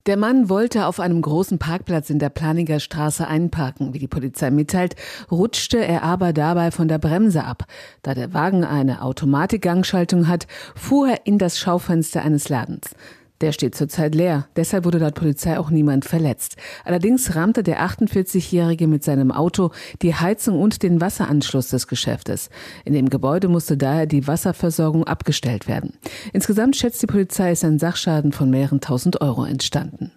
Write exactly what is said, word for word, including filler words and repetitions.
Der Mann wollte auf einem großen Parkplatz in der Planinger Straße einparken. Wie die Polizei mitteilt, rutschte er aber dabei von der Bremse ab. Da der Wagen eine Automatikgangschaltung hat, fuhr er in das Schaufenster eines Ladens. Der steht zurzeit leer, deshalb wurde laut Polizei auch niemand verletzt. Allerdings rammte der achtundvierzigjährige mit seinem Auto die Heizung und den Wasseranschluss des Geschäftes. In dem Gebäude musste daher die Wasserversorgung abgestellt werden. Insgesamt schätzt die Polizei, ist ein Sachschaden von mehreren tausend Euro entstanden.